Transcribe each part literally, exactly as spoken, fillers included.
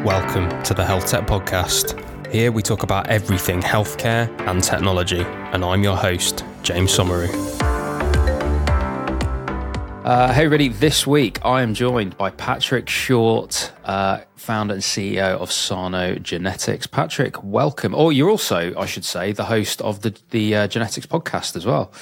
Welcome to the Health Tech Podcast. Here we talk about everything healthcare and technology, and I'm your host, James Somauroo. Uh, hey everybody, this week I am joined by Patrick Short, uh, founder and C E O of Sano Genetics. Patrick, welcome. Oh, you're also, I should say, the host of the, the uh, Genetics Podcast as well.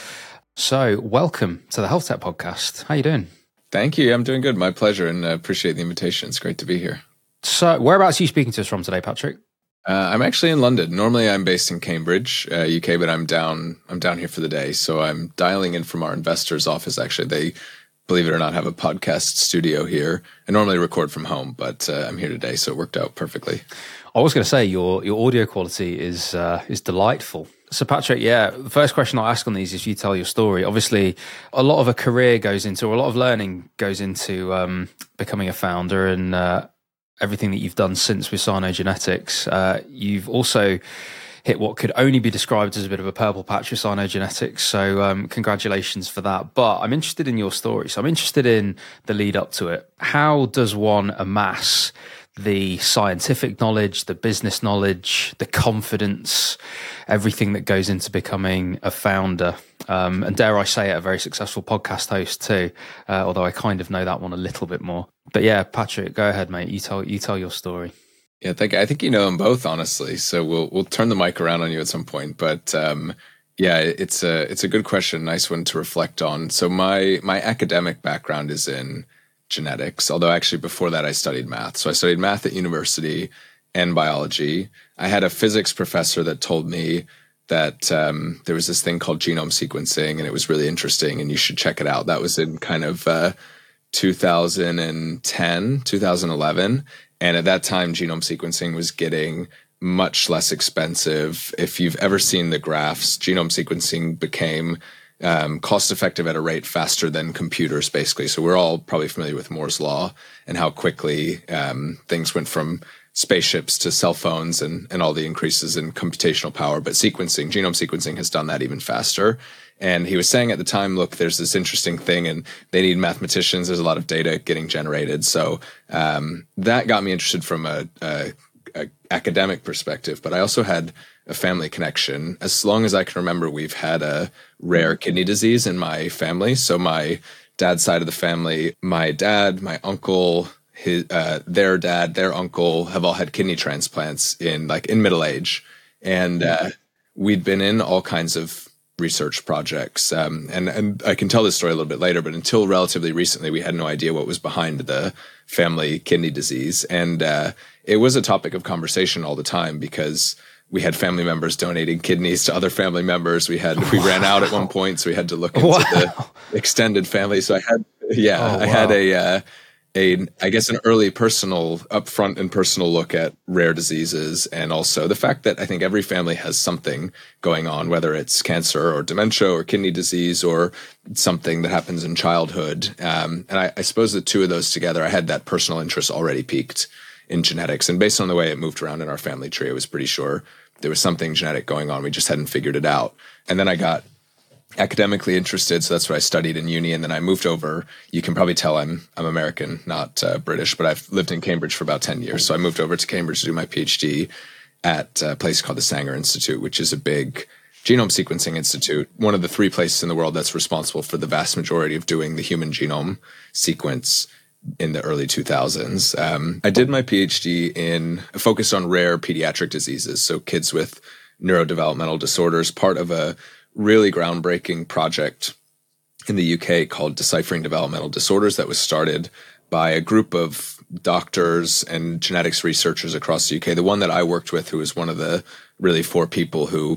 So welcome to the Health Tech Podcast. How you doing? Thank you. I'm doing good. My pleasure, and uh, appreciate the invitation. It's great to be here. So whereabouts are you speaking to us from today, Patrick? Uh, I'm actually in London. Normally I'm based in Cambridge, uh, U K, but I'm down I'm down here for the day. So I'm dialing in from our investors' office, actually. They, believe it or not, have a podcast studio here. I normally record from home, but uh, I'm here today, so it worked out perfectly. I was going to say, your your audio quality is uh, is delightful. So Patrick, yeah, the first question I ask on these is you tell your story. Obviously, a lot of a career goes into, or a lot of learning goes into um, becoming a founder, and uh, everything that you've done since with Sano Genetics. Uh, you've also hit what could only be described as a bit of a purple patch with Sano Genetics. So um, congratulations for that. But I'm interested in your story. So I'm interested in the lead up to it. How does one amass the scientific knowledge, the business knowledge, the confidence, everything that goes into becoming a founder? Um, and dare I say it, a very successful podcast host too, uh, although I kind of know that one a little bit more. But yeah, Patrick, go ahead, mate. You tell you tell your story. Yeah, thank, I think you know them both, honestly. So we'll we'll turn the mic around on you at some point. But um, yeah, it's a it's a good question, nice one to reflect on. So my my academic background is in genetics, although actually before that I studied math. So I studied math at university and biology. I had a physics professor that told me that um, there was this thing called genome sequencing, and it was really interesting, and you should check it out. That was in kind of uh, two thousand ten, two thousand eleven. And at that time, genome sequencing was getting much less expensive. If you've ever seen the graphs, genome sequencing became um, cost-effective at a rate faster than computers, basically. So we're all probably familiar with Moore's Law and how quickly um, things went from spaceships to cell phones and, and all the increases in computational power. But sequencing, genome sequencing has done that even faster. And he was saying at the time, look, there's this interesting thing and they need mathematicians. There's a lot of data getting generated. So um, that got me interested from a, a, a academic perspective. But I also had a family connection. As long as I can remember, we've had a rare kidney disease in my family. So my dad's side of the family, my dad, my uncle, his, uh, their dad, their uncle have all had kidney transplants in like in middle age. And uh, we'd been in all kinds of research projects. Um, and, and I can tell this story a little bit later, but until relatively recently, we had no idea what was behind the family kidney disease. And uh, it was a topic of conversation all the time because we had family members donating kidneys to other family members. We had, we wow. ran out at one point, so we had to look into wow. the extended family. So I had, yeah, oh, I wow. had a, uh, a, I guess, an early personal, upfront and personal look at rare diseases, and also the fact that I think every family has something going on, whether it's cancer or dementia or kidney disease or something that happens in childhood. Um, and I, I suppose the two of those together, I had that personal interest already peaked in genetics. And based on the way it moved around in our family tree, I was pretty sure there was something genetic going on. We just hadn't figured it out. And then I got academically interested, so that's what I studied in uni, and then I moved over. You can probably tell I'm I'm American, not uh, British, but I've lived in Cambridge for about ten years. So I moved over to Cambridge to do my PhD at a place called the Sanger Institute, which is a big genome sequencing institute, one of the three places in the world that's responsible for the vast majority of doing the human genome sequence in the early two thousands. Um, I did my PhD in focused on rare pediatric diseases, so kids with neurodevelopmental disorders, part of a really groundbreaking project in the U K called Deciphering Developmental Disorders that was started by a group of doctors and genetics researchers across the U K. The one that I worked with, who was one of the really four people who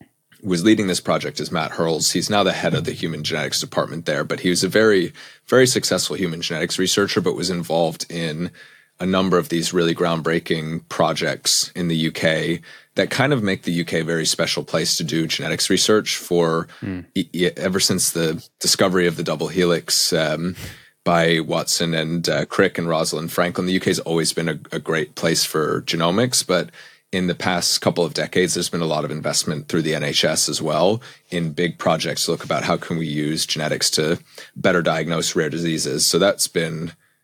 was leading this project, is Matt Hurls. He's now the head of the human genetics department there, but he was a very, very successful human genetics researcher, but was involved in a number of these really groundbreaking projects in the U K that kind of make the U K a very special place to do genetics research for mm. e- ever since the discovery of the double helix um, by Watson and uh, Crick and Rosalind Franklin. The U K has always been a, a great place for genomics, but in the past couple of decades, there's been a lot of investment through the N H S as well in big projects to look about how can we use genetics to better diagnose rare diseases. So that's been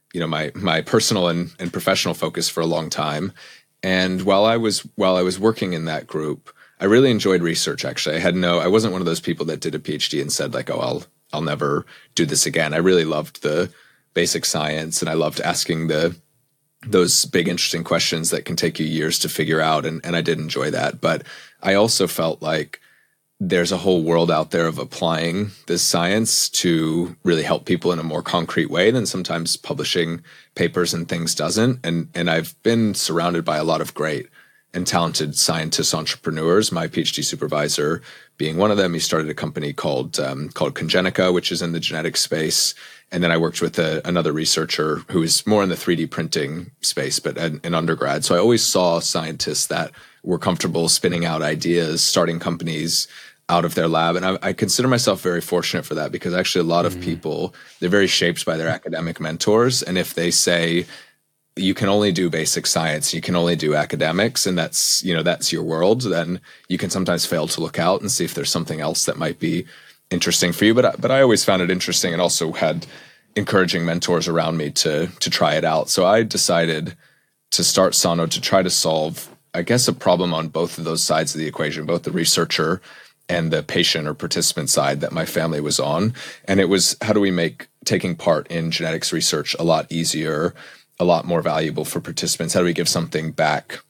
you know, my my personal and, and professional focus for a long time. And while I was while I was working in that group, I really enjoyed research. Actually, I had no, I wasn't one of those people that did a PhD and said like, oh, I'll I'll never do this again. I really loved the basic science, and I loved asking the those big interesting questions that can take you years to figure out. And, and I did enjoy that. But I also felt like there's a whole world out there of applying this science to really help people in a more concrete way than sometimes publishing papers and things doesn't. And, and I've been surrounded by a lot of great and talented scientists, entrepreneurs, my PhD supervisor being one of them. He started a company called, um, called Congenica, which is in the genetic space. And then I worked with a, another researcher who is more in the three D printing space, but in, in undergrad. So I always saw scientists that were comfortable spinning out ideas, starting companies out of their lab. And I, I consider myself very fortunate for that, because actually a lot of mm-hmm. people, they're very shaped by their academic mentors. And if they say, you can only do basic science, you can only do academics, and that's, you know, that's your world, then you can sometimes fail to look out and see if there's something else that might be interesting for you. But I, but I always found it interesting, and also had encouraging mentors around me to to try it out. So I decided to start Sano to try to solve, I guess, a problem on both of those sides of the equation, both the researcher and the patient or participant side that my family was on. And it was, how do we make taking part in genetics research a lot easier, a lot more valuable for participants? How do we give something back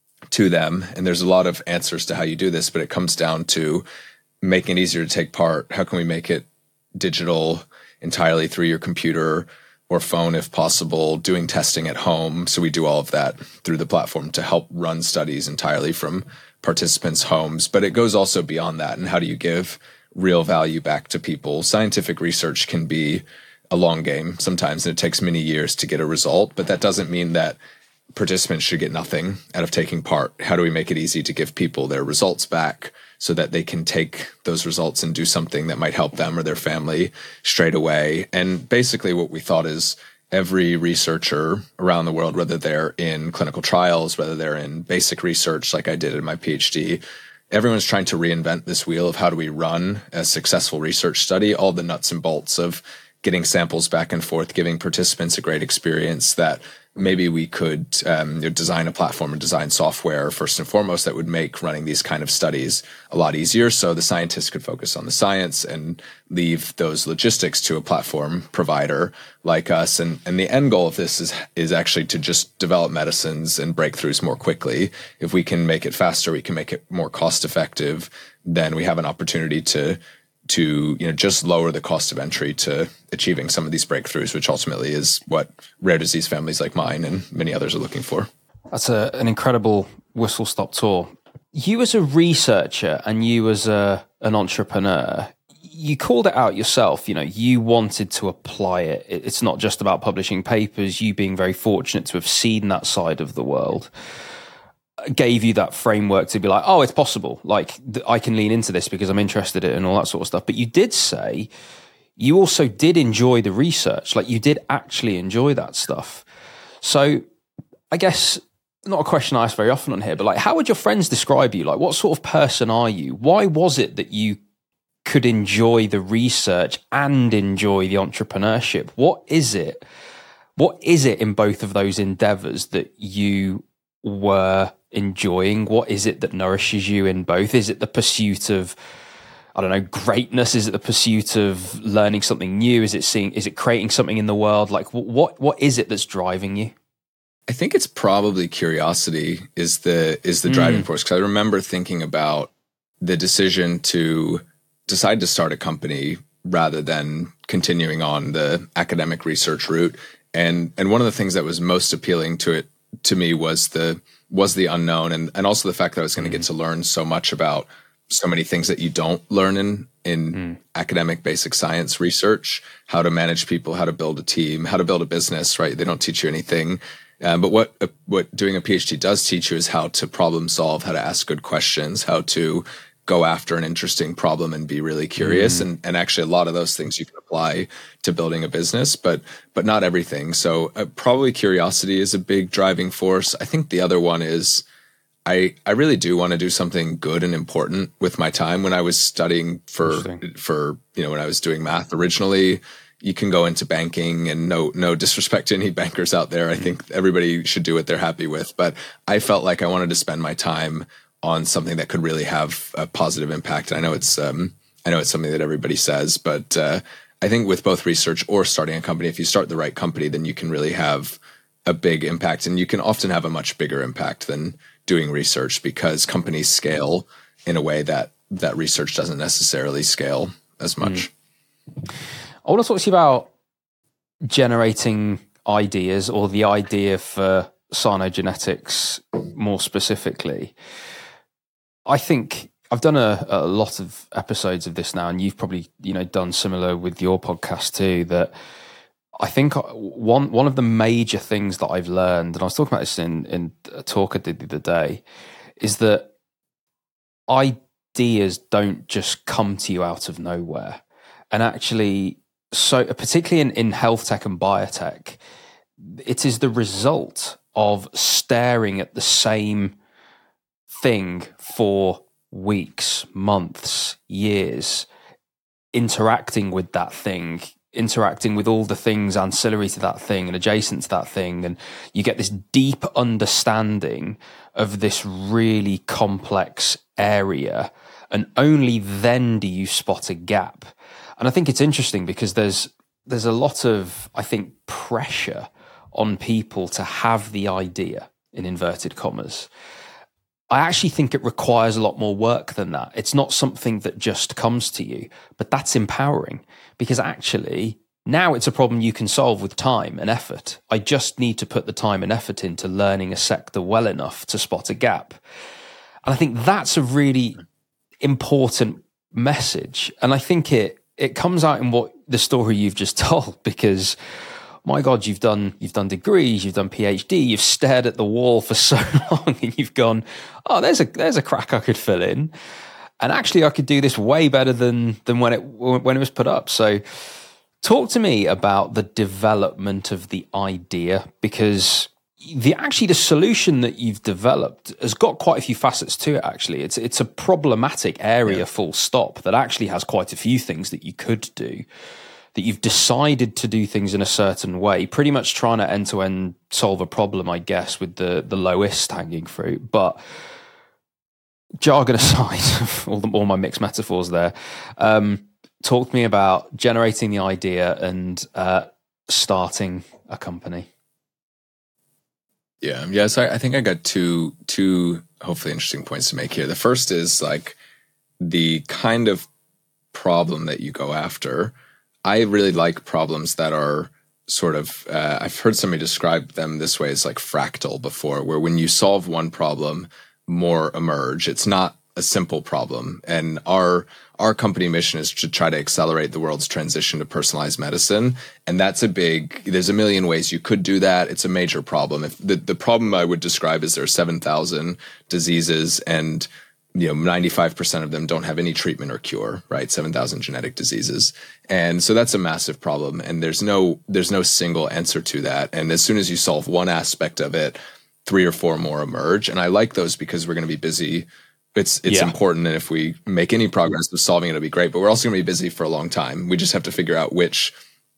to them? And there's a lot of answers to how you do this, but it comes down to making it easier to take part. How can we make it digital entirely through your computer or phone if possible, doing testing at home? So we do all of that through the platform to help run studies entirely from participants' homes. But it goes also beyond that. And how do you give real value back to people? Scientific research can be a long game sometimes, and it takes many years to get a result, but that doesn't mean that participants should get nothing out of taking part. How do we make it easy to give people their results back so that they can take those results and do something that might help them or their family straight away? And basically what we thought is every researcher around the world, whether they're in clinical trials, whether they're in basic research like I did in my PhD, everyone's trying to reinvent this wheel of how do we run a successful research study, all the nuts and bolts of getting samples back and forth, giving participants a great experience, that maybe we could um, you know, design a platform and design software first and foremost that would make running these kind of studies a lot easier, so the scientists could focus on the science and leave those logistics to a platform provider like us. And, and the end goal of this is, is actually to just develop medicines and breakthroughs more quickly. If we can make it faster, we can make it more cost effective, then we have an opportunity to to, you know, just lower the cost of entry to achieving some of these breakthroughs, which ultimately is what rare disease families like mine and many others are looking for. That's a, an incredible whistle-stop tour. You as a researcher and you as a, an entrepreneur, you called it out yourself. You know, you wanted to apply it. It's not just about publishing papers. You being very fortunate to have seen that side of the world gave you that framework to be like, oh, it's possible. Like, th- I can lean into this because I'm interested in it and all that sort of stuff. But you did say you also did enjoy the research. Like, you did actually enjoy that stuff. So I guess not a question I ask very often on here, but like, how would your friends describe you? Like, what sort of person are you? Why was it that you could enjoy the research and enjoy the entrepreneurship? What is it? What is it in both of those endeavors that you were enjoying? What is it that nourishes you in both? Is it the pursuit of, I don't know, greatness? Is it the pursuit of learning something new? Is it seeing, is it creating something in the world? Like, what, what is it that's driving you? I think it's probably curiosity is the, is the driving mm. force. Cause I remember thinking about the decision to decide to start a company rather than continuing on the academic research route. And, and one of the things that was most appealing to it to me was the was the unknown, and and also the fact that I was going to mm. get to learn so much about so many things that you don't learn in in mm. academic basic science research. How to manage people, how to build a team, how to build a business. Right? They don't teach you anything, um, but what uh, what doing a PhD does teach you is how to problem solve, how to ask good questions, how to go after an interesting problem and be really curious. Mm. And, and actually a lot of those things you can apply to building a business, but, but not everything. So uh, probably curiosity is a big driving force. I think the other one is I, I really do want to do something good and important with my time. When I was studying for, for, you know, when I was doing math originally, you can go into banking, and no no disrespect to any bankers out there. I think everybody should do what they're happy with. But I felt like I wanted to spend my time on something that could really have a positive impact. And I know it's um, I know it's something that everybody says, but uh, I think with both research or starting a company, if you start the right company, then you can really have a big impact, and you can often have a much bigger impact than doing research, because companies scale in a way that that research doesn't necessarily scale as much. Mm. I want to talk to you about generating ideas, or the idea for Cynogenetics more specifically. I think I've done a, a lot of episodes of this now, and you've probably, you know, done similar with your podcast too, that I think one one of the major things that I've learned, and I was talking about this in, in a talk I did the other day, is that ideas don't just come to you out of nowhere. And actually, so particularly in, in health tech and biotech, it is the result of staring at the same thing for weeks, months, years, interacting with that thing, interacting with all the things ancillary to that thing and adjacent to that thing. And you get this deep understanding of this really complex area. And only then do you spot a gap. And I think it's interesting because there's there's a lot of, I think, pressure on people to have the idea, in inverted commas. I actually think it requires a lot more work than that. It's not something that just comes to you, but that's empowering, because actually now it's a problem you can solve with time and effort. I just need to put the time and effort into learning a sector well enough to spot a gap. And I think that's a really important message. And I think it it comes out in what the story you've just told, because my God, you've done you've done degrees, you've done PhD, you've stared at the wall for so long, and you've gone, oh, there's a there's a crack I could fill in, and actually I could do this way better than than when it when it was put up. So, talk to me about the development of the idea, because the actually the solution that you've developed has got quite a few facets to it. Actually, it's it's a problematic area, yeah. Full stop. That actually has quite a few things that you could do. That you've decided to do things in a certain way, pretty much trying to end to end solve a problem, I guess, with the the lowest hanging fruit. But jargon aside, all the all my mixed metaphors there. Um, talk to me about generating the idea and uh, starting a company. Yeah, yeah. So I, I think I got two two hopefully interesting points to make here. The first is like the kind of problem that you go after. I really like problems that are sort of, uh, I've heard somebody describe them this way as like fractal before, where when you solve one problem, more emerge. It's not a simple problem. And our our company mission is to try to accelerate the world's transition to personalized medicine. And that's a big, there's a million ways you could do that. It's a major problem. If the, the problem I would describe is there are seven thousand diseases, and you know, ninety-five percent of them don't have any treatment or cure, right? seven thousand genetic diseases. And so that's a massive problem. And there's no, there's no single answer to that. And as soon as you solve one aspect of it, three or four more emerge. And I like those because we're going to be busy. It's, it's yeah. important. And if we make any progress with solving it, it'll be great, but we're also going to be busy for a long time. We just have to figure out which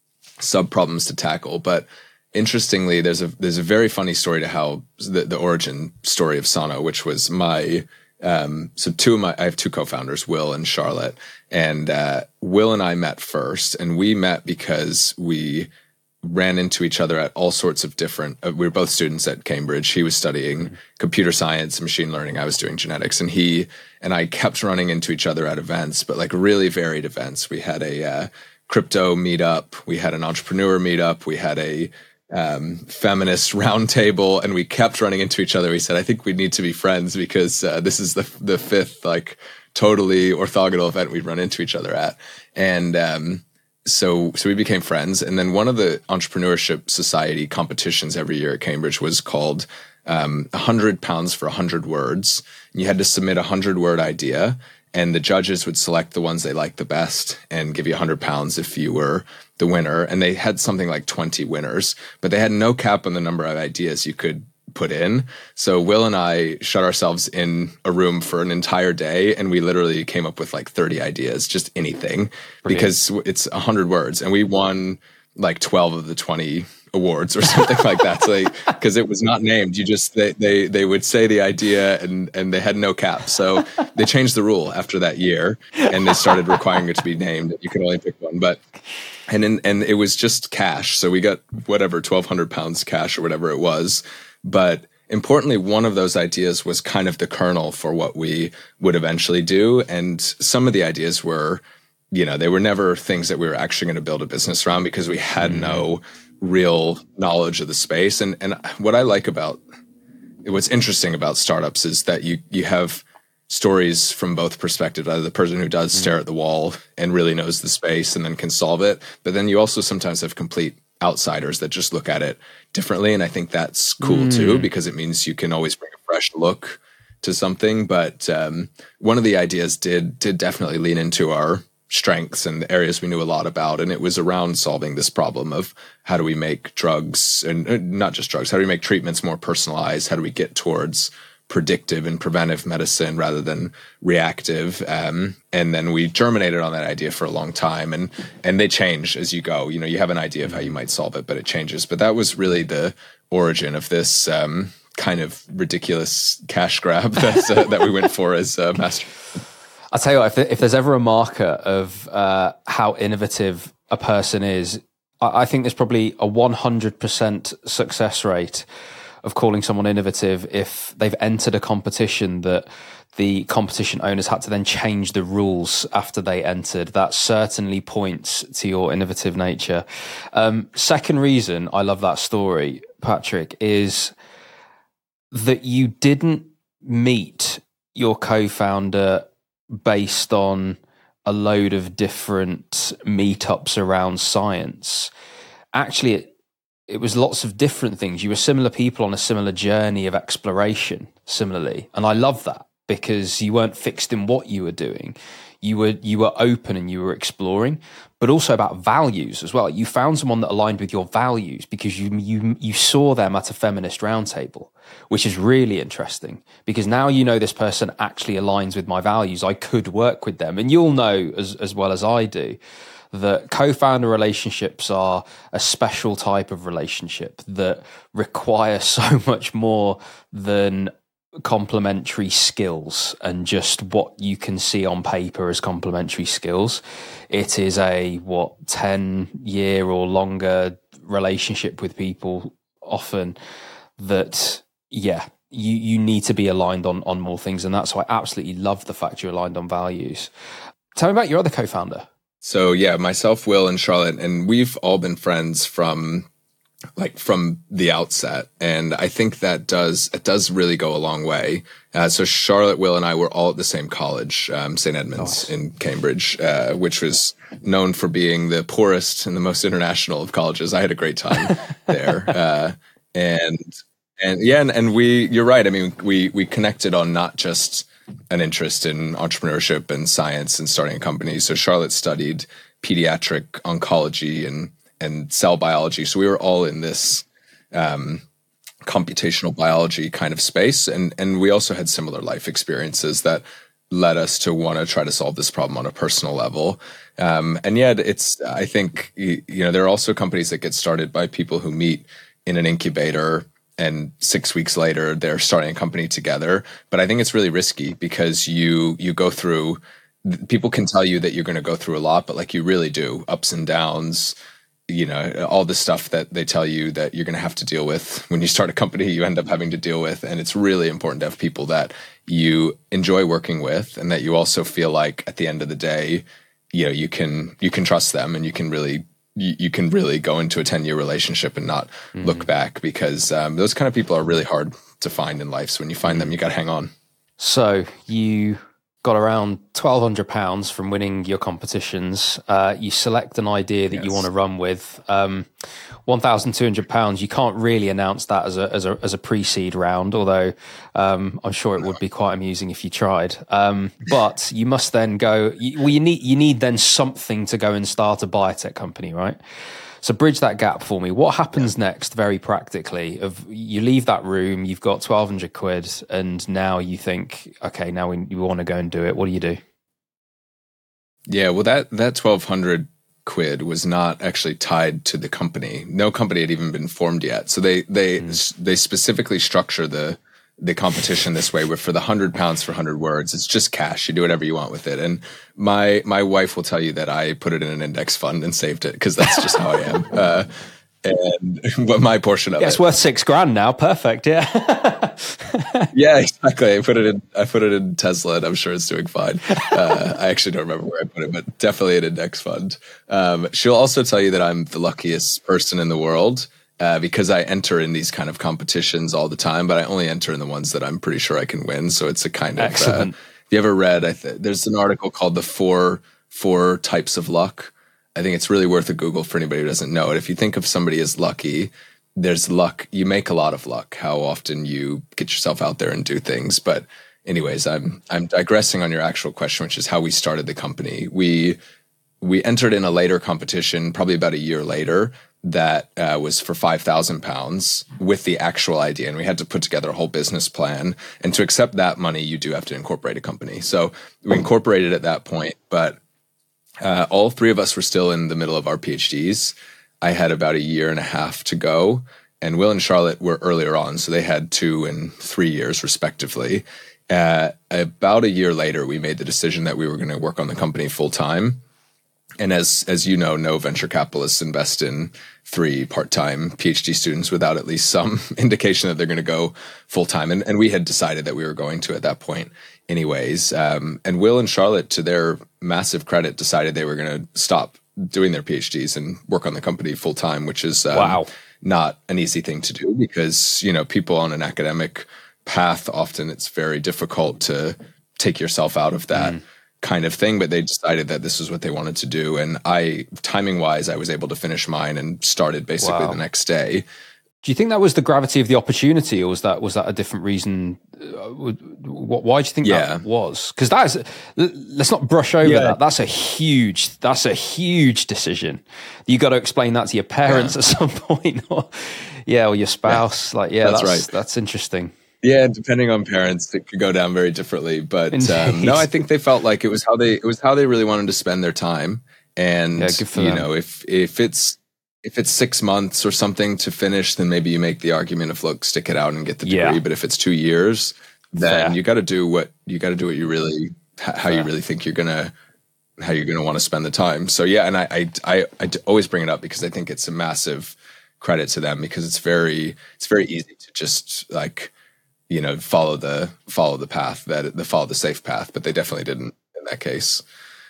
sub problems to tackle. But interestingly, there's a, there's a very funny story to how the, the origin story of Sano, which was my, Um, so two of my, I have two co-founders, Will and Charlotte, and, uh, Will and I met first, and we met because we ran into each other at all sorts of different, uh, we were both students at Cambridge. He was studying mm-hmm. computer science, machine learning. I was doing genetics, and he and I kept running into each other at events, but like really varied events. We had a, uh, crypto meetup. We had an entrepreneur meetup. We had a, um, feminist roundtable, and we kept running into each other. We said, I think we need to be friends, because uh, this is the the fifth like totally orthogonal event we'd run into each other at. And um, so so we became friends. And then one of the entrepreneurship society competitions every year at Cambridge was called um, one hundred pounds for one hundred words. And you had to submit a one hundred word idea, and the judges would select the ones they liked the best and give you one hundred pounds if you were the winner. And they had something like twenty winners, but they had no cap on the number of ideas you could put in. So Will and I shut ourselves in a room for an entire day, and we literally came up with like thirty ideas, just anything. Brilliant. Because it's one hundred words, and we won like twelve of the twenty awards or something like that. So because it was not named, you just they, they they would say the idea and and they had no cap. So they changed the rule after that year, and they started requiring it to be named. You could only pick one, but and in, and it was just cash. So we got whatever twelve hundred pounds cash or whatever it was. But importantly, one of those ideas was kind of the kernel for what we would eventually do, and some of the ideas were, you know, they were never things that we were actually going to build a business around because we had mm-hmm. no real knowledge of the space. And and what I like about, what's interesting about startups is that you you have stories from both perspectives, either the person who does mm-hmm. stare at the wall and really knows the space and then can solve it, but then you also sometimes have complete outsiders that just look at it differently. And I think that's cool mm. too, because it means you can always bring a fresh look to something. But um, one of the ideas did did definitely lean into our strengths and the areas we knew a lot about. And it was around solving this problem of how do we make drugs, and uh, not just drugs, how do we make treatments more personalized? How do we get towards predictive and preventive medicine rather than reactive? Um, and then we germinated on that idea for a long time, and and they change as you go. You know, you have an idea of how you might solve it, but it changes. But that was really the origin of this um, kind of ridiculous cash grab that, uh, that we went for as uh, master. I'll tell you what, if, if there's ever a marker of uh, how innovative a person is, I, I think there's probably a one hundred percent success rate of calling someone innovative if they've entered a competition that the competition owners had to then change the rules after they entered. That certainly points to your innovative nature. Um, second reason I love that story, Patrick, is that you didn't meet your co-founder based on a load of different meetups around science. Actually, it, it was lots of different things. You were similar people on a similar journey of exploration, similarly. And I love that, because you weren't fixed in what you were doing. You were you were open and you were exploring, but also about values as well. You found someone that aligned with your values because you you you saw them at a feminist roundtable, which is really interesting, because now you know this person actually aligns with my values. I could work with them. And you'll know as as well as I do that co-founder relationships are a special type of relationship that require so much more than complementary skills and just what you can see on paper as complementary skills. It is a what ten year or longer relationship with people often that yeah you you need to be aligned on on more things. And that's why I absolutely love the fact you're aligned on values. Tell me about your other co-founder. So yeah, myself, Will, and Charlotte, and we've all been friends from like from the outset. And I think that does, it does really go a long way. Uh, so Charlotte, Will, and I were all at the same college, um, Saint Edmunds nice. in Cambridge, uh, which was known for being the poorest and the most international of colleges. I had a great time there. Uh, and, and yeah, and, and we, you're right. I mean, we, we connected on not just an interest in entrepreneurship and science and starting a company. So Charlotte studied pediatric oncology and and cell biology. So we were all in this um, computational biology kind of space. And, and we also had similar life experiences that led us to want to try to solve this problem on a personal level. Um, and yet it's, I think, you, you know, there are also companies that get started by people who meet in an incubator, and six weeks later they're starting a company together. But I think it's really risky because you, you go through, people can tell you that you're going to go through a lot, but like you really do, ups and downs, you know, all the stuff that they tell you that you're going to have to deal with when you start a company, you end up having to deal with. And it's really important to have people that you enjoy working with, and that you also feel like at the end of the day, you know, you can, you can trust them, and you can really, you, you can really go into a ten year relationship and not mm-hmm. look back, because um, those kind of people are really hard to find in life. So when you find them, you got to hang on. So you got around twelve hundred pounds from winning your competitions. Uh, you select an idea that yes. you want to run with. Um, one thousand two hundred pounds, you can't really announce that as a as a, as a pre-seed round, although um, I'm sure it would be quite amusing if you tried. Um, but you must then go, you, well, you need, you need then something to go and start a biotech company, right? So bridge that gap for me. What happens yeah. next, very practically? Of you leave that room, you've got twelve hundred quid, and now you think, okay, now we, we want to go and do it. What do you do? Yeah, well, that that twelve hundred quid was not actually tied to the company. No company had even been formed yet. So they they mm. they specifically structure the the competition this way, where for the hundred pounds for hundred words, it's just cash. You do whatever you want with it. And my my wife will tell you that I put it in an index fund and saved it because that's just how I am. Uh, and but my portion of yeah, it, it's worth six grand now. Perfect. Yeah. yeah, exactly. I put it in. I put it in Tesla, and I'm sure it's doing fine. Uh, I actually don't remember where I put it, but definitely an index fund. Um, she'll also tell you that I'm the luckiest person in the world. Uh, because I enter in these kind of competitions all the time, but I only enter in the ones that I'm pretty sure I can win. So it's a kind of, excellent. Uh, if you ever read, I th- there's an article called the four, four types of luck. I think it's really worth a Google for anybody who doesn't know it. If you think of somebody as lucky, there's luck. You make a lot of luck, how often you get yourself out there and do things. But anyways, I'm, I'm digressing on your actual question, which is how we started the company. We, we entered in a later competition, probably about a year later, that uh, was for five thousand pounds with the actual idea. And we had to put together a whole business plan. And to accept that money, you do have to incorporate a company. So we incorporated at that point, but uh, all three of us were still in the middle of our PhDs. I had about a year and a half to go, and Will and Charlotte were earlier on. So they had two and three years respectively. Uh, about a year later, we made the decision that we were going to work on the company full time. And as as you know, no venture capitalists invest in three part-time PhD students without at least some indication that they're going to go full-time. And, and we had decided that we were going to at that point anyways. Um, and Will and Charlotte, to their massive credit, decided they were going to stop doing their PhDs and work on the company full-time, which is um, wow. not an easy thing to do because, you know, people on an academic path, often it's very difficult to take yourself out of that. Mm. kind of thing, but they decided that this was what they wanted to do. And I, timing wise, I was able to finish mine and started basically wow. the next day. Do you think that was the gravity of the opportunity, or was that was that a different reason? Why do you think yeah. that was? Because that is, let's not brush over yeah. that. That's a huge, that's a huge decision. You got to explain that to your parents yeah. at some point, or yeah, or your spouse. Yeah. Like, yeah, that's, that's right. That's interesting. Yeah, depending on parents, it could go down very differently. But um, no, I think they felt like it was how they it was how they really wanted to spend their time. And yeah, good for you them. know, if if it's if it's six months or something to finish, then maybe you make the argument of look, stick it out and get the degree. Yeah. But if it's two years, then Fair. you got to do what you got to do what you really how Fair. you really think you're gonna how you're gonna want to spend the time. So yeah, and I I I, I always bring it up because I think it's a massive credit to them because it's very it's very easy to just like. you know, follow the follow the path that the follow the safe path, but they definitely didn't in that case.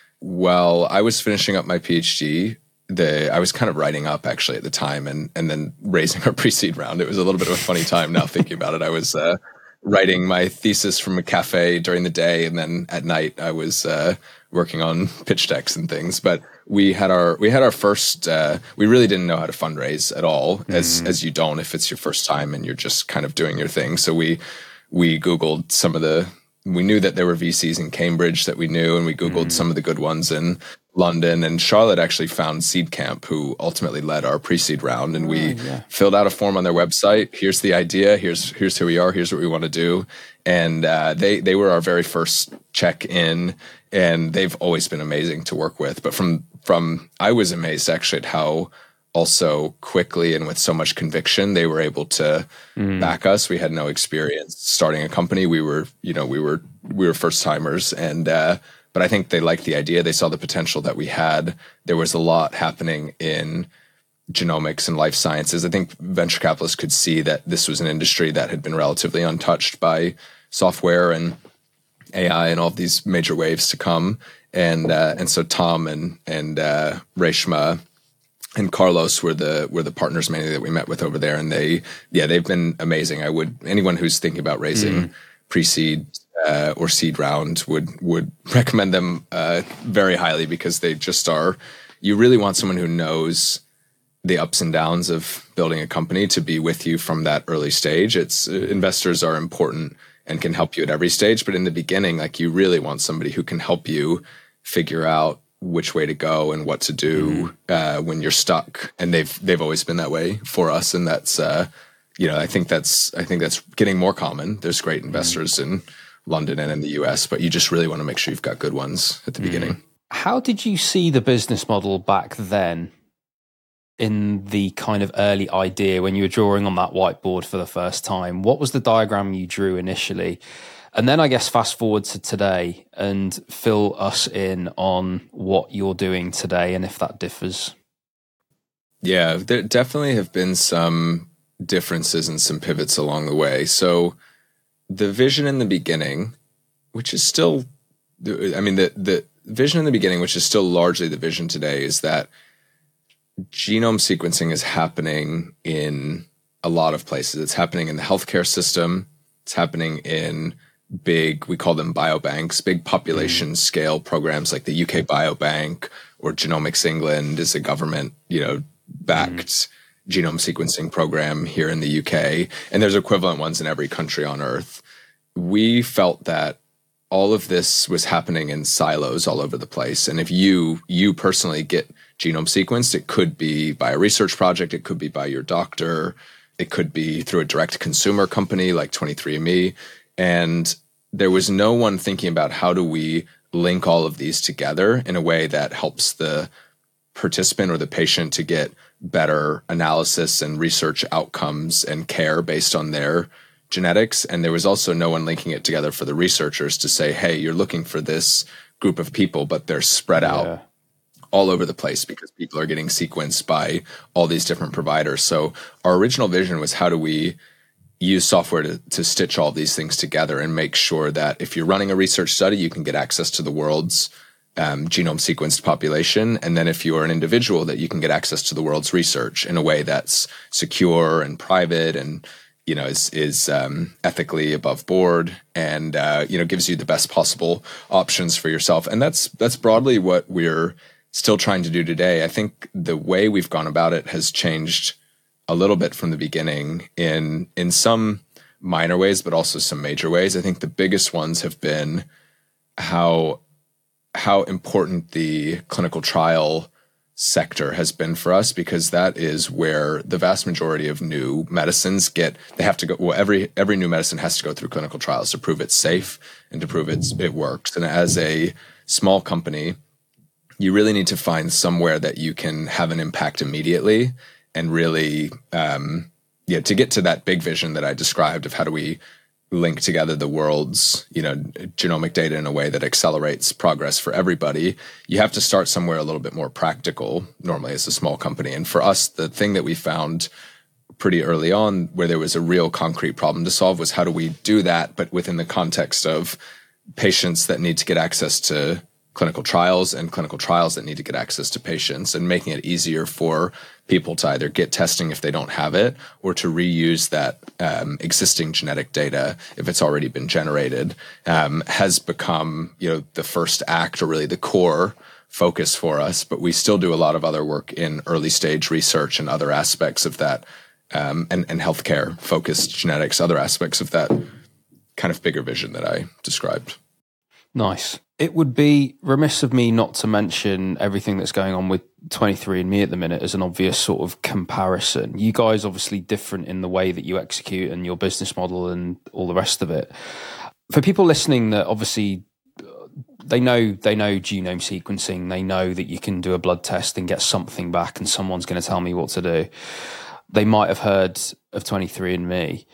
Well, I was finishing up my PhD. The I was kind of writing up actually at the time, and and then raising our pre-seed round. It was a little bit of a funny time now thinking about it. I was uh, writing my thesis from a cafe during the day, and then at night I was uh, working on pitch decks and things. But we had our we had our first. Uh, we really didn't know how to fundraise at all, mm-hmm. as as you don't if it's your first time and you're just kind of doing your thing. So we we Googled some of the. We knew that there were V Cs in Cambridge that we knew, and we Googled mm-hmm. some of the good ones in London. And Charlotte actually found Seed Camp, who ultimately led our pre-seed round. And we oh, yeah. filled out a form on their website. Here's the idea. Here's here's who we are. Here's what we want to do. And uh, they they were our very first check-in, and they've always been amazing to work with. But from from I was amazed actually at how also quickly and with so much conviction they were able to mm. back us. We had no experience starting a company. We were, you know, we were we were first timers, and uh, but I think they liked the idea. They saw the potential that we had. There was a lot happening in genomics and life sciences. I think venture capitalists could see that this was an industry that had been relatively untouched by software and A I and all of these major waves to come. And uh, and so Tom and and uh, Reshma and Carlos were the were the partners mainly that we met with over there, and they yeah they've been amazing. I would anyone who's thinking about raising mm. pre-seed uh, or seed round would would recommend them uh, very highly because they just are. You really want someone who knows the ups and downs of building a company to be with you from that early stage. It's uh, investors are important and can help you at every stage, but in the beginning, like you really want somebody who can help you figure out which way to go and what to do mm. uh, when you're stuck. And they've they've always been that way for us, and that's uh, you know I think that's I think that's getting more common. There's great investors mm. in London and in the U S, but you just really want to make sure you've got good ones at the mm. beginning. How did you see the business model back then, in the kind of early idea when you were drawing on that whiteboard for the first time? What was the diagram you drew initially? And then I guess fast forward to today and fill us in on what you're doing today and if that differs. Yeah, there definitely have been some differences and some pivots along the way. So the vision in the beginning, which is still, I mean, the, the vision in the beginning, which is still largely the vision today, is that genome sequencing is happening in a lot of places. It's happening in the healthcare system. It's happening in big, we call them biobanks, big population mm. scale programs like the U K Biobank, or Genomics England is a government, you know, backed mm. genome sequencing program here in the U K. And there's equivalent ones in every country on earth. We felt that all of this was happening in silos all over the place. And if you, you personally get genome sequenced, it could be by a research project, it could be by your doctor, it could be through a direct consumer company like twenty-three and me. And there was no one thinking about how do we link all of these together in a way that helps the participant or the patient to get better analysis and research outcomes and care based on their genetics. And there was also no one linking it together for the researchers to say, hey, you're looking for this group of people, but they're spread out yeah. all over the place because people are getting sequenced by all these different providers. So our original vision was, how do we use software to, to stitch all these things together and make sure that if you're running a research study, you can get access to the world's um, genome sequenced population. And then if you're an individual, that you can get access to the world's research in a way that's secure and private and, you know, is, is um, ethically above board and, uh, you know, gives you the best possible options for yourself. And that's, that's broadly what we're still trying to do today. I think the way we've gone about it has changed a little bit from the beginning in in some minor ways, but also some major ways. I think the biggest ones have been how how important the clinical trial sector has been for us, because that is where the vast majority of new medicines get. They have to go. Well, every every new medicine has to go through clinical trials to prove it's safe and to prove it's it works. And as a small company, you really need to find somewhere that you can have an impact immediately. And really, um, yeah, to get to that big vision that I described of how do we link together the world's, you know, genomic data in a way that accelerates progress for everybody, you have to start somewhere a little bit more practical, normally as a small company. And for us, the thing that we found pretty early on where there was a real concrete problem to solve was, how do we do that, but within the context of patients that need to get access to clinical trials and clinical trials that need to get access to patients, and making it easier for people to either get testing if they don't have it, or to reuse that um, existing genetic data if it's already been generated, um, has become, you know, the first act, or really the core focus for us. But we still do a lot of other work in early stage research and other aspects of that, um, and, and healthcare focused genetics, other aspects of that kind of bigger vision that I described. Nice. It would be remiss of me not to mention everything that's going on with twenty-three and me at the minute as an obvious sort of comparison. You guys obviously different in the way that you execute and your business model and all the rest of it. For people listening that obviously they know they know genome sequencing, they know that you can do a blood test and get something back and someone's going to tell me what to do. They might have heard of twenty-three and me.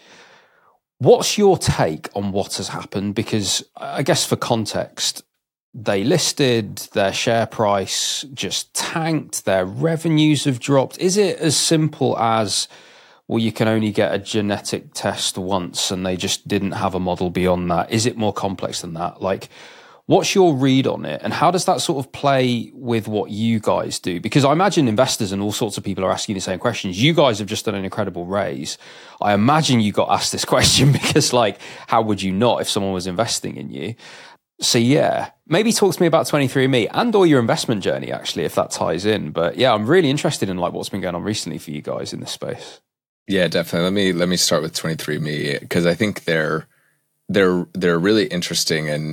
What's your take on what has happened? Because I guess for context, they listed, their share price just tanked, their revenues have dropped. Is it as simple as, well, you can only get a genetic test once and they just didn't have a model beyond that? Is it more complex than that? Like, what's your read on it? And how does that sort of play with what you guys do? Because I imagine investors and all sorts of people are asking the same questions. You guys have just done an incredible raise. I imagine you got asked this question because, like, how would you not if someone was investing in you? So yeah, maybe talk to me about twenty-three and me and or your investment journey, actually, if that ties in. But yeah, I'm really interested in like what's been going on recently for you guys in this space. Yeah, definitely. Let me let me start with twenty-three and me, because I think they're they're they're really interesting and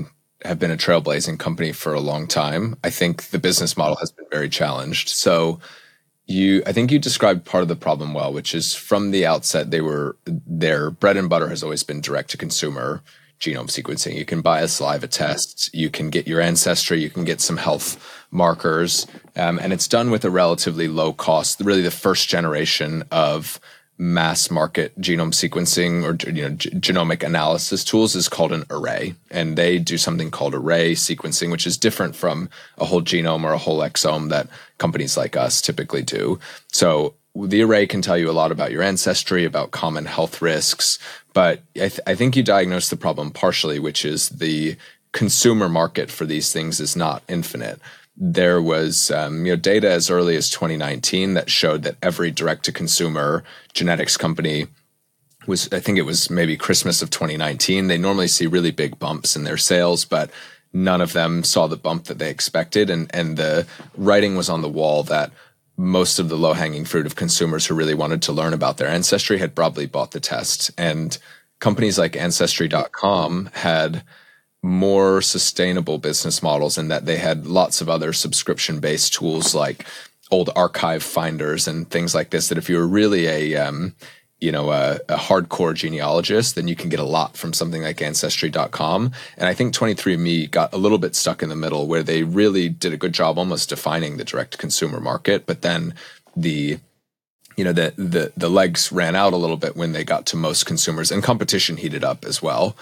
have been a trailblazing company for a long time. I think the business model has been very challenged. So you, I think you described part of the problem well, which is from the outset, they were, their bread and butter has always been direct to consumer genome sequencing. You can buy a saliva test, you can get your ancestry, you can get some health markers, um, and it's done with a relatively low cost, really the first generation of mass market genome sequencing or you know g- genomic analysis tools is called an array, and they do something called array sequencing, which is different from a whole genome or a whole exome that companies like us typically do. So the array can tell you a lot about your ancestry, about common health risks, but I, th- I think you diagnosed the problem partially, which is the consumer market for these things is not infinite. There was um, you know data as early as twenty nineteen that showed that every direct-to-consumer genetics company was, I think it was maybe Christmas of twenty nineteen, they normally see really big bumps in their sales, but none of them saw the bump that they expected. And, and the writing was on the wall that most of the low-hanging fruit of consumers who really wanted to learn about their ancestry had probably bought the test. And companies like Ancestry dot com had more sustainable business models in that they had lots of other subscription-based tools like old archive finders and things like this, that if you're really a, um, you know, a, a hardcore genealogist, then you can get a lot from something like Ancestry dot com. And I think twenty-three and me got a little bit stuck in the middle where they really did a good job almost defining the direct-to-consumer market, but then the you know, the, the, the legs ran out a little bit when they got to most consumers, and competition heated up as well.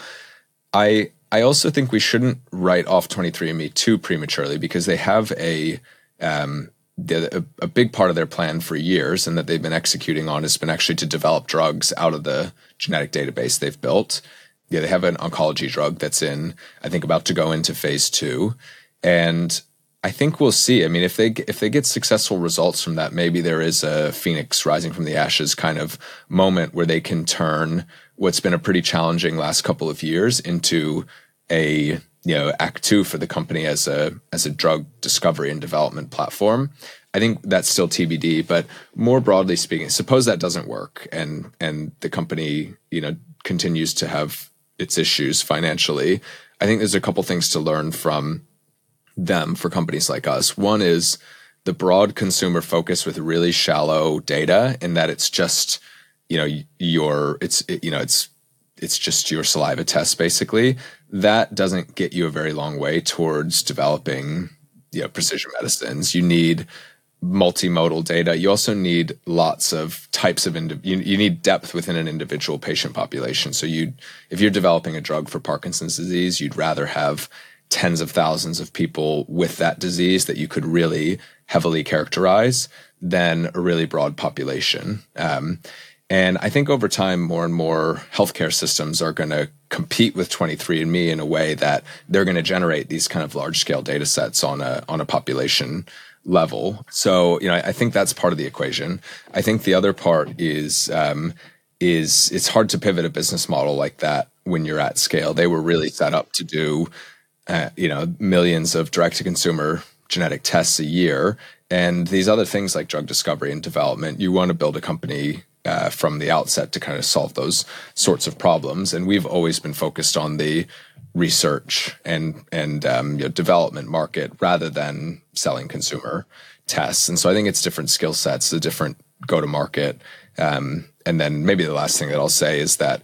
I I also think we shouldn't write off twenty-three and me too prematurely, because they have a, um, a a big part of their plan for years and that they've been executing on has been actually to develop drugs out of the genetic database they've built. Yeah, they have an oncology drug that's in, I think, about to go into phase two. And I think we'll see. I mean, if they if they get successful results from that, maybe there is a phoenix rising from the ashes kind of moment where they can turn what's been a pretty challenging last couple of years into a, you know, act two for the company as a as a drug discovery and development platform. I think that's still T B D, but more broadly speaking, suppose that doesn't work and and the company, you know, continues to have its issues financially. I think there's a couple things to learn from them for companies like us. One is the broad consumer focus with really shallow data, in that it's just, you know, your it's you know it's it's just your saliva test basically. That doesn't get you a very long way towards developing, you know, precision medicines. You need multimodal data. You also need lots of types of indi- you, you need depth within an individual patient population. So you, if you're developing a drug for Parkinson's disease, you'd rather have tens of thousands of people with that disease that you could really heavily characterize than a really broad population. Um, and I think over time, more and more healthcare systems are going to compete with twenty-three and me in a way that they're going to generate these kind of large scale data sets on a on a population level. So, you know, I, I think that's part of the equation. I think the other part is um, is it's hard to pivot a business model like that when you're at scale. They were really set up to do, uh, you know, millions of direct to consumer genetic tests a year, and these other things like drug discovery and development. You want to build a company uh, from the outset to kind of solve those sorts of problems, and we've always been focused on the research and and um, you know, development market rather than selling consumer tests. And so I think it's different skill sets, a different go to market. Um, and then maybe the last thing that I'll say is that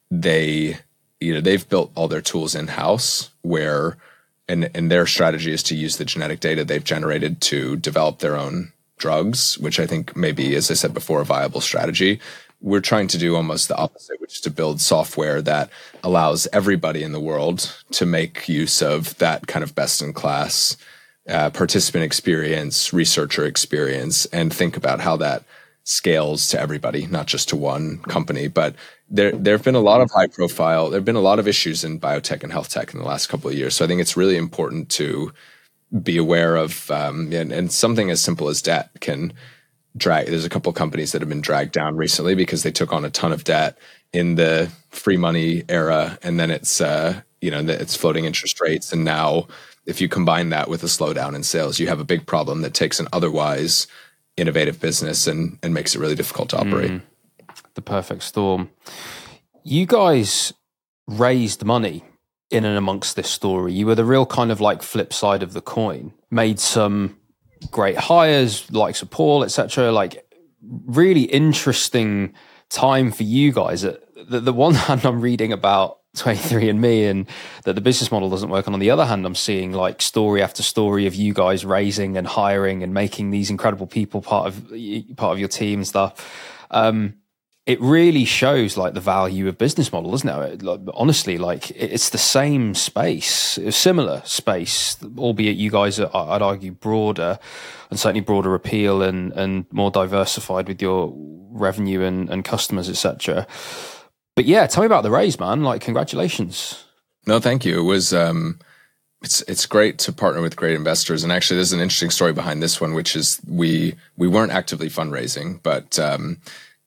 they, you know, they've built all their tools in house, where and and their strategy is to use the genetic data they've generated to develop their own drugs, which I think maybe, as I said before, a viable strategy. We're trying to do almost the opposite, which is to build software that allows everybody in the world to make use of that kind of best-in-class uh, participant experience, researcher experience, and think about how that scales to everybody, not just to one company. But there there have been a lot of high-profile, there have been a lot of issues in biotech and health tech in the last couple of years. So I think it's really important to be aware of, um, and, and something as simple as debt can drag. There's a couple of companies that have been dragged down recently because they took on a ton of debt in the free money era, and then it's uh, you know it's floating interest rates, and now if you combine that with a slowdown in sales, you have a big problem that takes an otherwise innovative business and and makes it really difficult to operate. Mm, the perfect storm. You guys raised money in and amongst this story. You were the real kind of like flip side of the coin. Made some great hires, like Sir Paul, et cetera. Like really interesting time for you guys. The, the one hand I'm reading about twenty-three and me and that the business model doesn't work, and on the other hand I'm seeing like story after story of you guys raising and hiring and making these incredible people part of part of your team and stuff. Um, it really shows like the value of business model, doesn't it? Like, honestly, like it's the same space, a similar space, albeit you guys are, I'd argue, broader and certainly broader appeal and and more diversified with your revenue and, and customers, et cetera. But yeah, tell me about the raise, man. Like, congratulations. No, thank you. It was, um, it's it's great to partner with great investors. And actually, there's an interesting story behind this one, which is we we weren't actively fundraising, but um,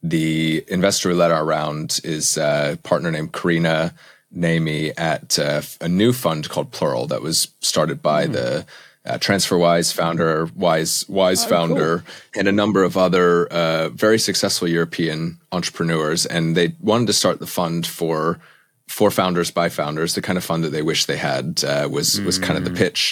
the investor who led our round is a partner named Karina Namey at uh, a new fund called Plural that was started by mm. the Uh, TransferWise founder, Wise Wise oh, founder, cool. and a number of other uh, very successful European entrepreneurs. And they wanted to start the fund for for founders by founders. The kind of fund that they wish they had uh, was mm. was kind of the pitch.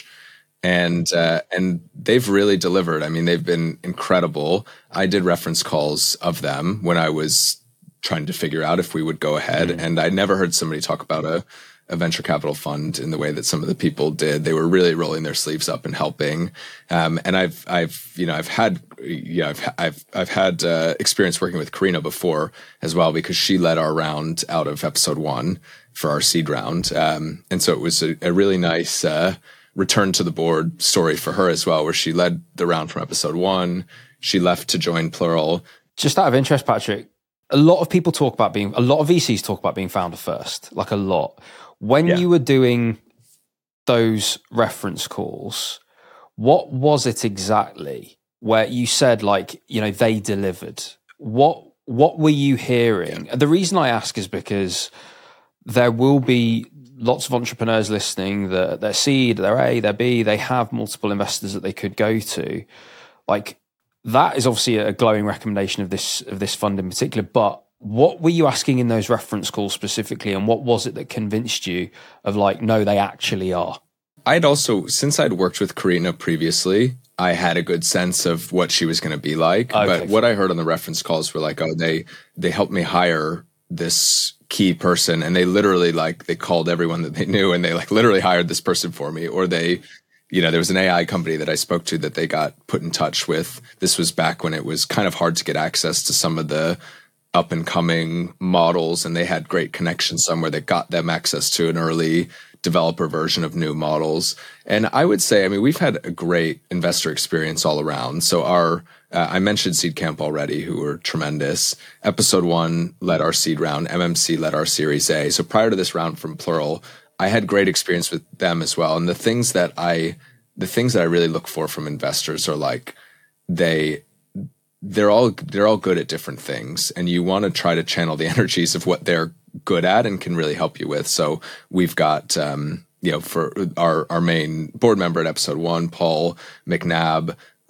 And uh, and they've really delivered. I mean, they've been incredible. I did reference calls of them when I was trying to figure out if we would go ahead. Mm. And I never heard somebody talk about a a venture capital fund in the way that some of the people did. They were really rolling their sleeves up and helping. Um, and I've, I've, you know, I've had, you know, I've, I've, I've had uh, experience working with Karina before as well, because she led our round out of episode one for our seed round. Um, and so it was a, a really nice uh, return to the board story for her as well, where she led the round from episode one. She left to join Plural. Just out of interest, Patrick, a lot of people talk about being, a lot of V Cs talk about being founder first, like a lot. When yeah. you were doing those reference calls, what was it exactly where you said, like, you know, they delivered? What what were you hearing? Yeah. The reason I ask is because there will be lots of entrepreneurs listening that they're seed, they're A, they're B, they have multiple investors that they could go to. Like, that is obviously a glowing recommendation of this of this fund in particular, but what were you asking in those reference calls specifically, and what was it that convinced you of like, no, they actually are? I'd also, since I'd worked with Karina previously, I had a good sense of what she was going to be like. Okay. But what I heard on the reference calls were like, oh, they they helped me hire this key person, and they literally like they called everyone that they knew, and they like literally hired this person for me. Or they, you know, there was an A I company that I spoke to that they got put in touch with. This was back when it was kind of hard to get access to some of the up and coming models, and they had great connections somewhere that got them access to an early developer version of new models. And I would say, I mean, we've had a great investor experience all around. So our, uh, I mentioned Seedcamp already, who were tremendous. Episode one led our seed round. M M C led our Series A. So prior to this round from Plural, I had great experience with them as well. And the things that I, the things that I really look for from investors are like, they, they're all they're all good at different things, and you want to try to channel the energies of what they're good at and can really help you with. So we've got um, you know, for our our main board member at episode one, Paul McNabb,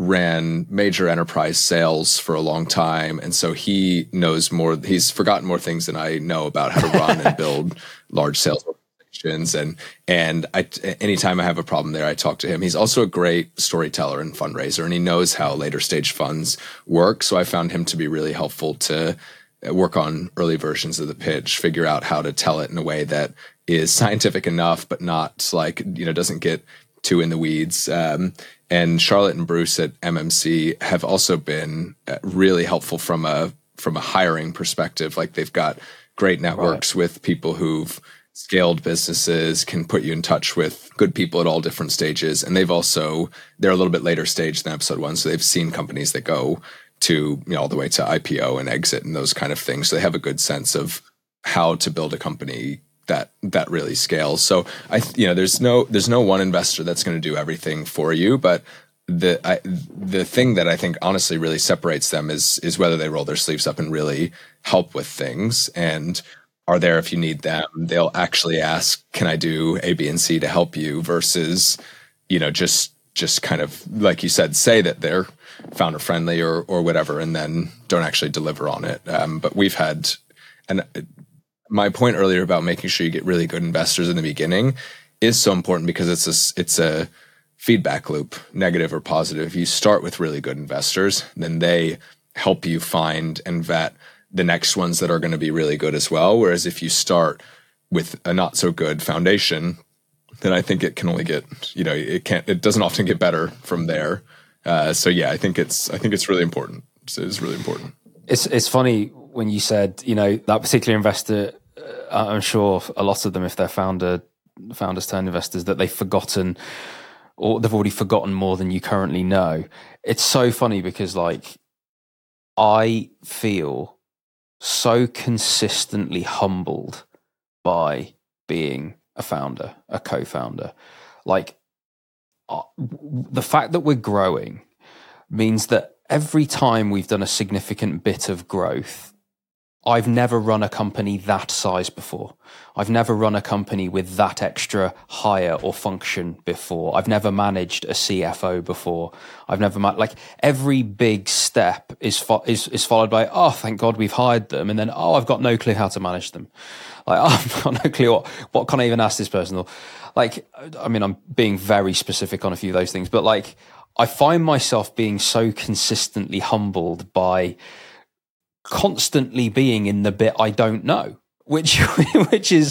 ran major enterprise sales for a long time, and so he knows more. He's forgotten more things than I know about how to run and build large sales organizations. And and I, anytime I have a problem there, I talk to him. He's also a great storyteller and fundraiser, and he knows how later stage funds work. So I found him to be really helpful to work on early versions of the pitch, figure out how to tell it in a way that is scientific enough, but not like, you know, doesn't get too in the weeds. Um, and Charlotte and Bruce at M M C have also been really helpful from a from a hiring perspective. Like, they've got great networks right. with people who've scaled businesses, can put you in touch with good people at all different stages. And they've also, they're a little bit later stage than episode one. So they've seen companies that go to, you know, all the way to I P O and exit and those kind of things. So they have a good sense of how to build a company that, that really scales. So I, you know, there's no, there's no one investor that's going to do everything for you, but the, I, the thing that I think honestly really separates them is, is whether they roll their sleeves up and really help with things and are there if you need them. They'll actually ask, can I do A, B, and C to help you, versus, you know, just just kind of, like you said, say that they're founder friendly or or whatever, and then don't actually deliver on it. Um, but we've had, and my point earlier about making sure you get really good investors in the beginning is so important because it's a, it's a feedback loop, negative or positive. You start with really good investors, then they help you find and vet the next ones that are going to be really good as well. Whereas if you start with a not so good foundation, then I think it can only get, you know, it can't, it doesn't often get better from there. Uh, so yeah, I think it's, I think it's really important. It's, it's really important. It's, it's funny when you said, you know, that particular investor, uh, I'm sure a lot of them, if they're founder, founders turn investors, that they've forgotten or they've already forgotten more than you currently know. It's so funny because like, I feel so consistently humbled by being a founder, a co-founder. Like uh, the fact that we're growing means that every time we've done a significant bit of growth, I've never run a company that size before. I've never run a company with that extra hire or function before. I've never managed a C F O before. I've never ma- like every big step is fo- is is followed by, oh, thank God we've hired them, and then oh, I've got no clue how to manage them. Like oh, I've got no clue what what can I even ask this person? Or like, I mean, I'm being very specific on a few of those things, but like I find myself being so consistently humbled by constantly being in the bit I don't know, which which is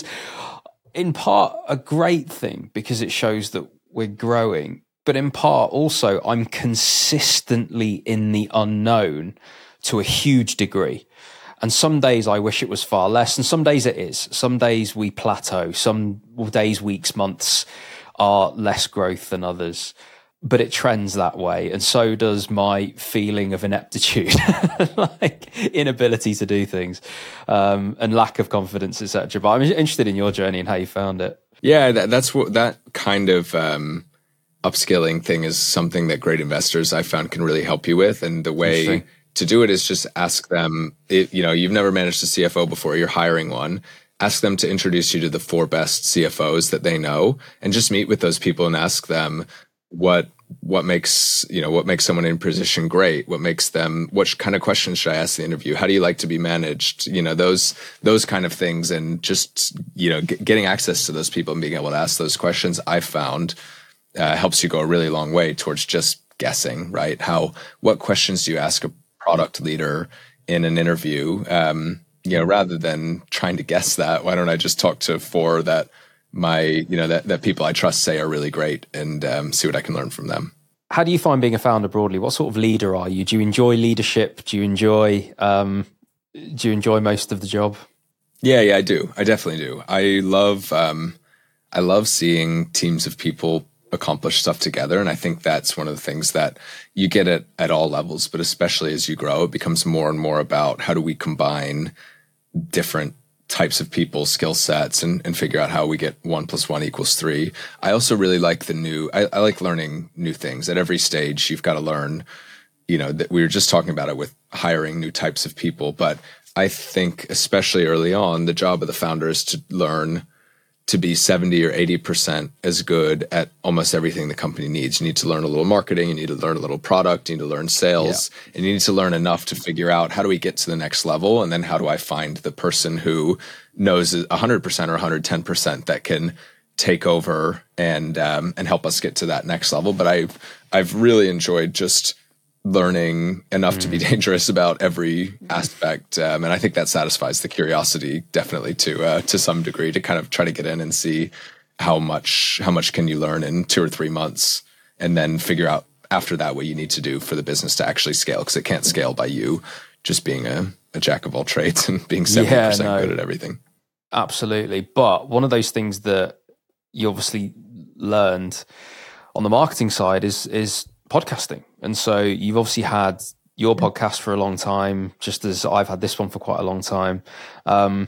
in part a great thing because it shows that we're growing, but in part also I'm consistently in the unknown to a huge degree. And some days I wish it was far less, and some days it is. Some days we plateau, some days, weeks, months are less growth than others. But it trends that way, and so does my feeling of ineptitude, like inability to do things, um, and lack of confidence, et cetera. But I'm interested in your journey and how you found it. Yeah, that, that's what that kind of um, upskilling thing is something that great investors I found can really help you with. And the way to do it is just ask them. It, you know, you've never managed a C F O before; you're hiring one. Ask them to introduce you to the four best C F Os that they know, and just meet with those people and ask them what. What makes, you know, what makes someone in position great? What makes them, what kind of questions should I ask the interview? How do you like to be managed? You know, those, those kind of things. And just, you know, g- getting access to those people and being able to ask those questions, I found uh, helps you go a really long way towards just guessing, right? How, what questions do you ask a product leader in an interview? Um, you know, rather than trying to guess that, why don't I just talk to four that my, you know, that, that people I trust say are really great and um, see what I can learn from them. How do you find being a founder broadly? What sort of leader are you? Do you enjoy leadership? Do you enjoy, um, do you enjoy most of the job? Yeah, yeah, I do. I definitely do. I love, um, I love seeing teams of people accomplish stuff together. And I think that's one of the things that you get at, at all levels, but especially as you grow, it becomes more and more about how do we combine different types of people, skill sets, and, and figure out how we get one plus one equals three. I also really like the new, I, I like learning new things. At every stage, you've got to learn, you know, that we were just talking about it with hiring new types of people. But I think especially early on, the job of the founder is to learn to be seventy or eighty percent as good at almost everything the company needs. You need to learn a little marketing, you need to learn a little product, you need to learn sales, yeah. and you need to learn enough to figure out how do we get to the next level, and then how do I find the person who knows one hundred percent or one hundred ten percent that can take over and um, and help us get to that next level. But I've I've really enjoyed just learning enough mm. to be dangerous about every aspect, um, and I think that satisfies the curiosity definitely to uh, to some degree, to kind of try to get in and see how much how much can you learn in two or three months, and then figure out after that what you need to do for the business to actually scale, because it can't scale by you just being a, a jack of all trades and being seventy yeah, percent no, good at everything. Absolutely, but one of those things that you obviously learned on the marketing side is is podcasting. And so you've obviously had your podcast for a long time, just as I've had this one for quite a long time. Um,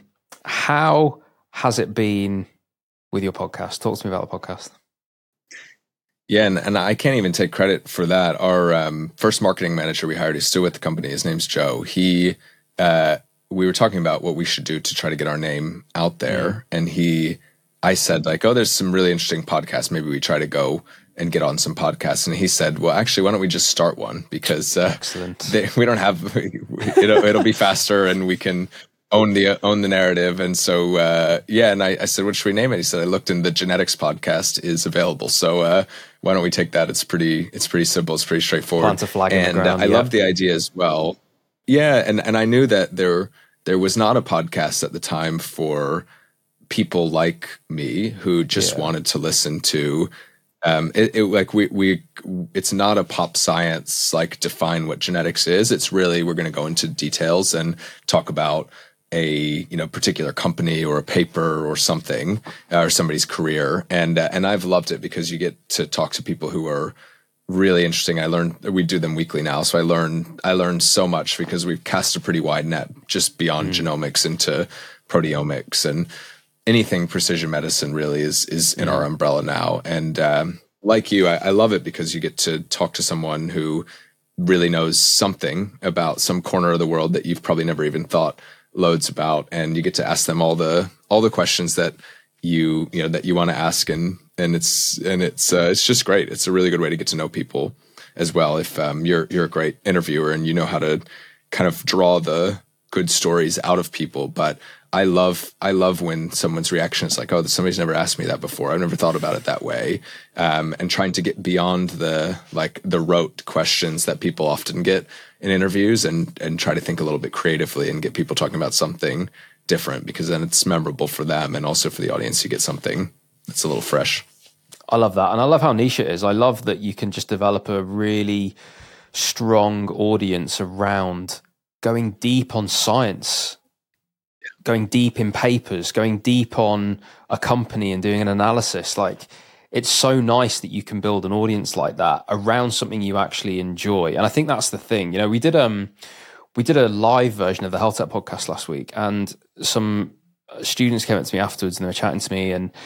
how has it been with your podcast? Talk to me about the podcast. Yeah, and, and I can't even take credit for that. Our um, first marketing manager we hired is still with the company. His name's Joe. He, uh, we were talking about what we should do to try to get our name out there. Mm. And he, I said like, oh, there's some really interesting podcasts. Maybe we try to go and get on some podcasts. And he said, well, actually, why don't we just start one? Because uh, Excellent. They, we don't have, it'll, it'll be faster and we can own the own the narrative. And so uh, yeah, and I, I said, what should we name it? He said, I looked in the genetics podcast is available. So uh, why don't we take that? It's pretty it's pretty simple. It's pretty straightforward. Plant a flag in the and ground, uh, I yeah. love the idea as well. Yeah, and and I knew that there there was not a podcast at the time for people like me who just Yeah. wanted to listen to. Um, it, it like we we it's not a pop science like define what genetics is. It's really we're going to go into details and talk about a you know particular company or a paper or something uh, or somebody's career. And uh, and I've loved it because you get to talk to people who are really interesting. I learned we do them weekly now, so I learn I learned so much because we've cast a pretty wide net just beyond mm. genomics into proteomics and anything precision medicine really is is in yeah. our umbrella now. And um, like you, I, I love it because you get to talk to someone who really knows something about some corner of the world that you've probably never even thought loads about, and you get to ask them all the all the questions that you you know that you want to ask, and and it's and it's uh, it's just great. It's a really good way to get to know people as well. If um, you're you're a great interviewer and you know how to kind of draw the good stories out of people, but I love I love when someone's reaction is like, oh, somebody's never asked me that before. I've never thought about it that way. Um, and trying to get beyond the like the rote questions that people often get in interviews and and try to think a little bit creatively and get people talking about something different, because then it's memorable for them and also for the audience. You get something that's a little fresh. I love that. And I love how niche it is. I love that you can just develop a really strong audience around going deep on science, going deep in papers, going deep on a company and doing an analysis. Like, it's so nice that you can build an audience like that around something you actually enjoy. And I think that's the thing. You know, we did um we did a live version of the Health Tech podcast last week, and some students came up to me afterwards and they were chatting to me, and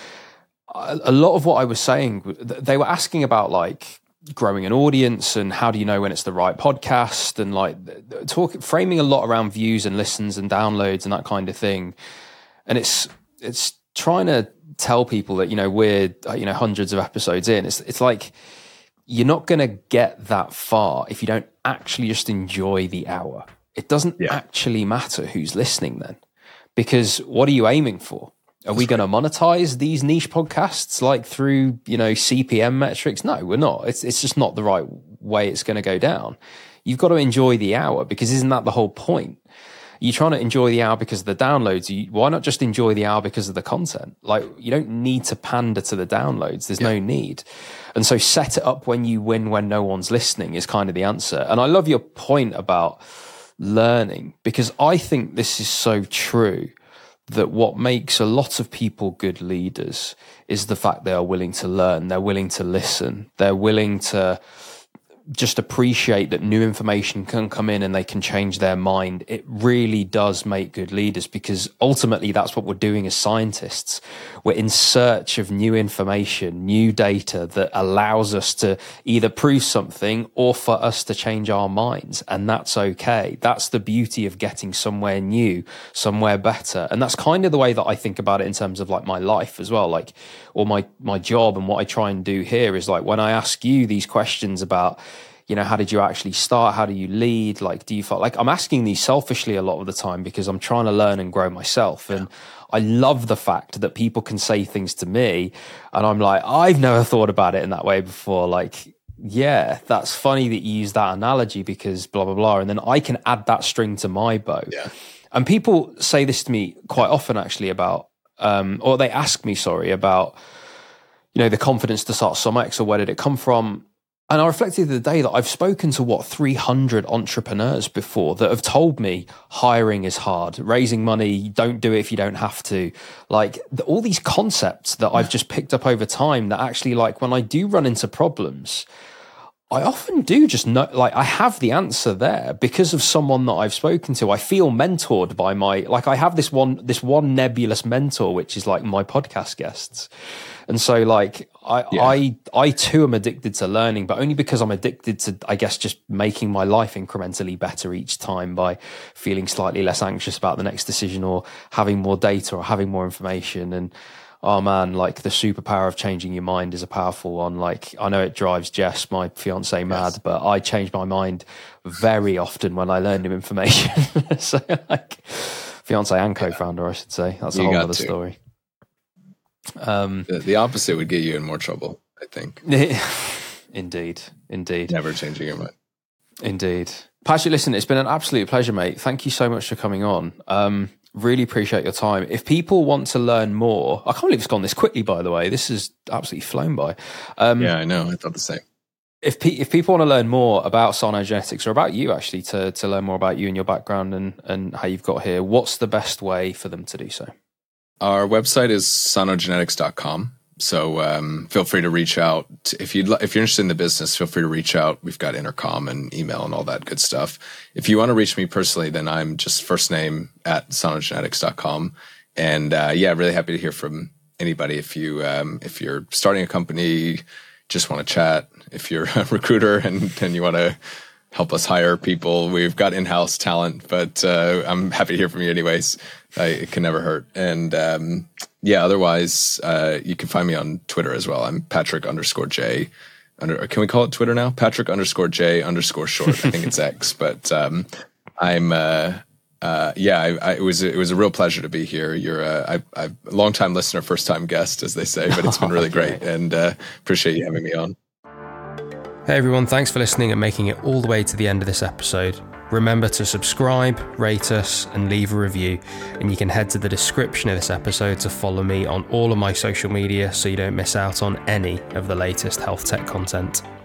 a lot of what I was saying, they were asking about like growing an audience and how do you know when it's the right podcast, and like talk framing a lot around views and listens and downloads and that kind of thing. And it's it's trying to tell people that, you know, we're you know hundreds of episodes in. It's it's like you're not going to get that far if you don't actually just enjoy the hour. It doesn't yeah. actually matter who's listening then, because what are you aiming for? Are we going to monetize these niche podcasts like through, you know, C P M metrics? No, we're not. It's it's just not the right way it's going to go down. You've got to enjoy the hour, because isn't that the whole point? You're trying to enjoy the hour because of the downloads. You, why not just enjoy the hour because of the content? Like, you don't need to pander to the downloads. There's yeah. no need. And so set it up when you win, when no one's listening is kind of the answer. And I love your point about learning, because I think this is so true. That what makes a lot of people good leaders is the fact they are willing to learn, they're willing to listen, they're willing to just appreciate that new information can come in and they can change their mind. It really does make good leaders, because ultimately that's what we're doing as scientists. We're in search of new information, new data that allows us to either prove something or for us to change our minds. And that's okay. That's the beauty of getting somewhere new, somewhere better. And that's kind of the way that I think about it in terms of like my life as well, like, or my, my job. And what I try and do here is like, when I ask you these questions about, you know, how did you actually start? How do you lead? Like, do you feel like I'm asking these selfishly a lot of the time because I'm trying to learn and grow myself. And I love the fact that people can say things to me and I'm like, I've never thought about it in that way before. Like, yeah, that's funny that you use that analogy because blah, blah, blah. And then I can add that string to my bow. Yeah. And people say this to me quite often actually about, um, or they ask me, sorry, about, you know, the confidence to start SumX, or where did it come from? And I reflected the day that I've spoken to, what, three hundred entrepreneurs before that have told me hiring is hard, raising money, don't do it if you don't have to. Like, the, all these concepts that I've just picked up over time that actually, like, when I do run into problems, I often do just know, like, I have the answer there because of someone that I've spoken to. I feel mentored by my, like, I have this one, this one nebulous mentor, which is like my podcast guests. And so like, I, yeah. I, I too am addicted to learning, but only because I'm addicted to, I guess, just making my life incrementally better each time by feeling slightly less anxious about the next decision or having more data or having more information. And, oh man, like the superpower of changing your mind is a powerful one. Like, I know it drives Jess, my fiance, mad, yes. but I change my mind very often when I learn new information. So like, Fiance and co-founder, I should say. That's a You whole got other to. story. Um, The, the opposite would get you in more trouble, I think. Indeed, indeed, Never changing your mind. indeed. Patrick, listen, it's been an absolute pleasure, mate. Thank you so much for coming on. Um, really appreciate your time. If people want to learn more, I can't believe it's gone this quickly, by the way. This has absolutely flown by. Um, Yeah, I know. I thought the same. If pe- if people want to learn more about Cynogenetics, or about you actually, to to learn more about you and your background and, and how you've got here, what's the best way for them to do so? Our website is cynogenetics dot com. So um, feel free to reach out. If you'd li- if you're interested in the business, feel free to reach out. We've got intercom and email and all that good stuff. If you want to reach me personally, then I'm just first name at cynogenetics dot com. And uh, yeah, really happy to hear from anybody. If you um, if you're starting a company, just want to chat. If you're a recruiter and, and you want to help us hire people, we've got in-house talent, but uh, I'm happy to hear from you anyways. I, it can never hurt. And um, yeah, otherwise, uh, you can find me on Twitter as well. I'm Patrick underscore J. Under, can we call it Twitter now? Patrick underscore J underscore short. I think it's X, but um, I'm, uh, uh, yeah, I, I, it was, it was a real pleasure to be here. You're a, I, I, a long time listener, first time guest, as they say, but it's been really great, and uh, appreciate you having me on. Hey everyone, thanks for listening and making it all the way to the end of this episode. Remember to subscribe, rate us, and leave a review. And you can head to the description of this episode to follow me on all of my social media so you don't miss out on any of the latest health tech content.